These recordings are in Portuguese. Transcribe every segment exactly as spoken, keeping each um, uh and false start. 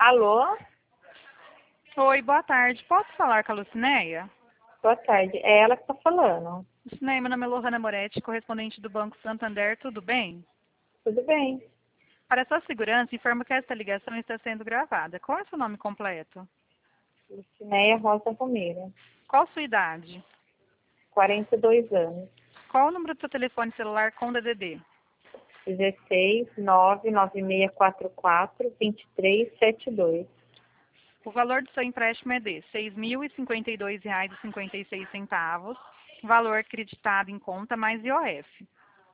Alô? Oi, boa tarde. Posso falar com a Lucinéia? Boa tarde. É ela que está falando. Lucinéia, meu nome é Lohana Moretti, correspondente do Banco Santander. Tudo bem? Tudo bem? Para sua segurança, informo que esta ligação está sendo gravada. Qual é o seu nome completo? Lucinéia Rosa Romero, Qual sua idade? quarenta e dois anos. Qual o número do seu telefone celular com D D D? dezesseis, nove nove seis quatro quatro, dois três sete dois. O valor do seu empréstimo é de seis mil e cinquenta e dois reais e cinquenta e seis centavos, valor acreditado em conta mais I O F.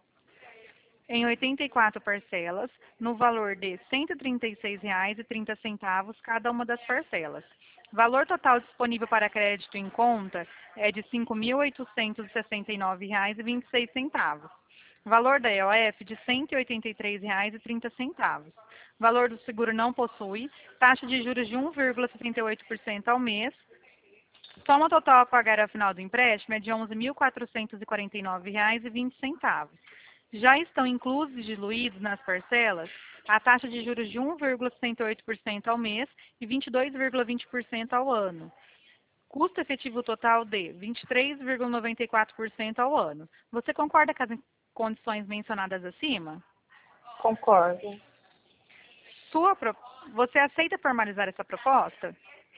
Em oitenta e quatro parcelas, no valor de cento e trinta e seis reais e trinta centavos cada uma das parcelas. Valor total disponível para crédito em conta é de cinco mil oitocentos e sessenta e nove reais e vinte e seis centavos. Valor da E O F de cento e oitenta e três reais e trinta centavos. Valor do seguro não possui, taxa de juros de um vírgula setenta e oito por cento ao mês. Soma total a pagar ao final do empréstimo é de onze mil quatrocentos e quarenta e nove reais e vinte centavos. Já estão inclusos e diluídos nas parcelas a taxa de juros de um vírgula sessenta e oito por cento ao mês e vinte e dois vírgula vinte por cento ao ano. Custo efetivo total de vinte e três vírgula noventa e quatro por cento ao ano. Você concorda com as condições mencionadas acima? Concordo. Sua pro... Você aceita formalizar essa proposta?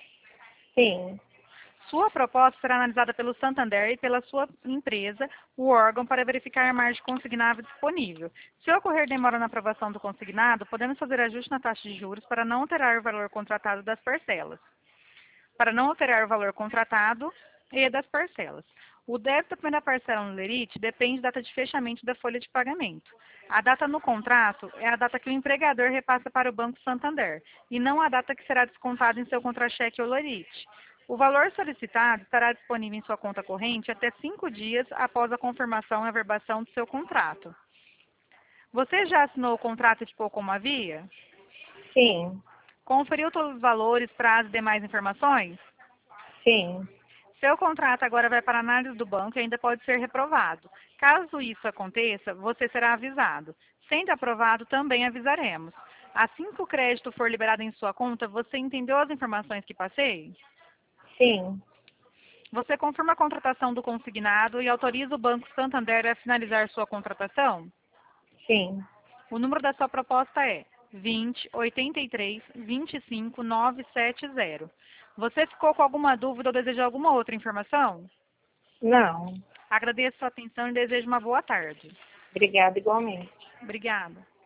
Sim. Sua proposta será analisada pelo Santander e pela sua empresa, o órgão, para verificar a margem consignável disponível. Se ocorrer demora na aprovação do consignado, podemos fazer ajuste na taxa de juros para não alterar o valor contratado das parcelas. Para não alterar o valor contratado e das parcelas. O débito da primeira parcela no lerite depende da data de fechamento da folha de pagamento. A data no contrato é a data que o empregador repassa para o Banco Santander, e não a data que será descontada em seu contra-cheque ou lerite. O valor solicitado estará disponível em sua conta corrente até cinco dias após a confirmação e averbação do seu contrato. Você já assinou o contrato de pouco como havia? Sim. Conferiu todos os valores, prazos e demais informações? Sim. Seu contrato agora vai para a análise do banco e ainda pode ser reprovado. Caso isso aconteça, você será avisado. Sendo aprovado, também avisaremos. Assim que o crédito for liberado em sua conta, você entendeu as informações que passei? Sim. Você confirma a contratação do consignado e autoriza o Banco Santander a finalizar sua contratação? Sim. O número da sua proposta é vinte, oitenta e três, vinte e cinco, novecentos e setenta. Você ficou com alguma dúvida ou deseja alguma outra informação? Não. Agradeço a sua atenção e desejo uma boa tarde. Obrigada igualmente. Obrigada.